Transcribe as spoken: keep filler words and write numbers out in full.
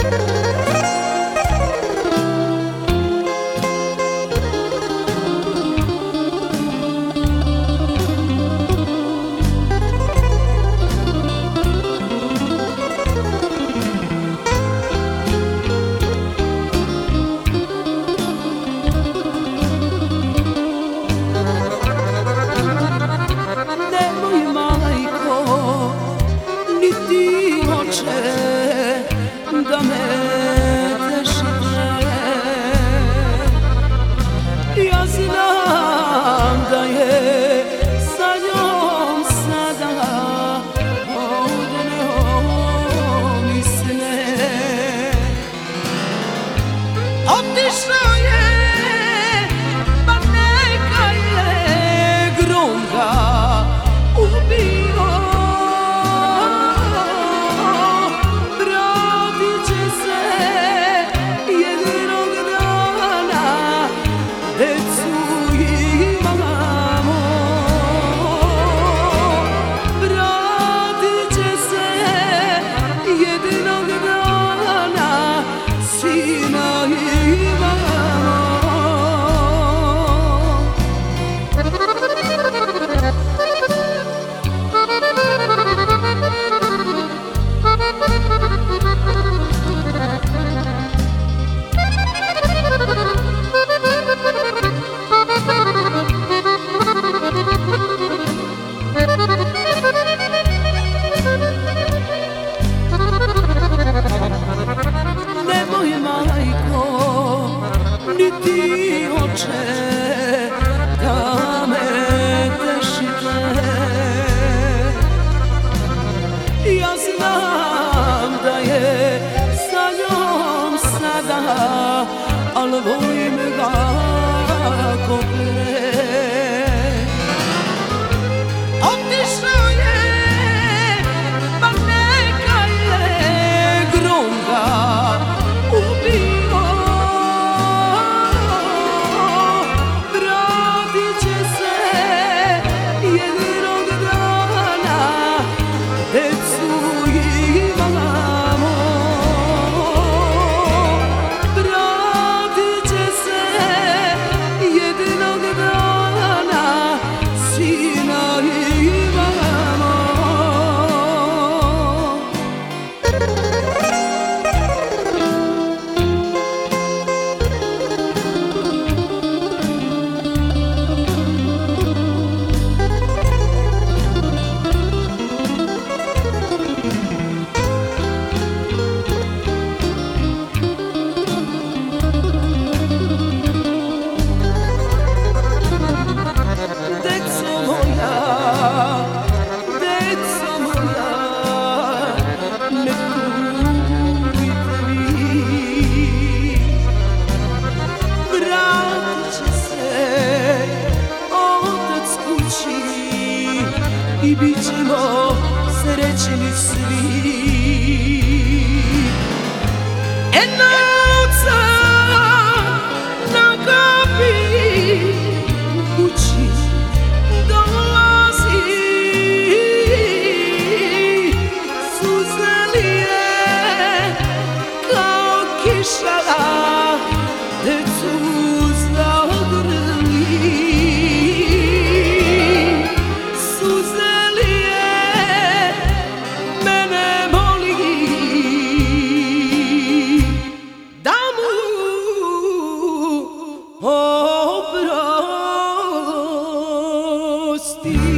Da me tešite, ja znam da je sa njom sada odneo mi sne. Otišao je, pa neka je grom ga ubio. Niti oče da me tešite, ja znam da je sa njom sada, al volim ga ko pre. Otišao je, pa neka je grom ga ubio. I bit ćemo srećni svi. Enovca na kapi kući dolazi, suze lije kao kiša, decu zagrli. Oprosti.